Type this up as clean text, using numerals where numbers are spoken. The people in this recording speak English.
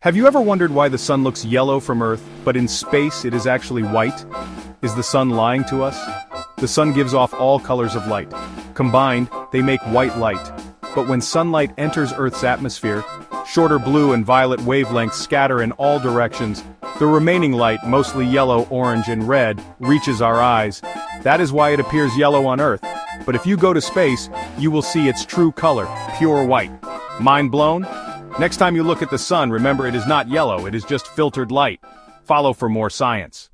Have you ever wondered why the sun looks yellow from Earth, but in space it is actually white? Is the sun lying to us? The sun gives off all colors of light. Combined, they make white light. But when sunlight enters Earth's atmosphere, shorter blue and violet wavelengths scatter in all directions. The remaining light, mostly yellow, orange, and red, reaches our eyes. That is why it appears yellow on Earth. But if you go to space, you will see its true color, pure white. Mind blown? Next time you look at the sun, remember it is not yellow, it is just filtered light. Follow for more science.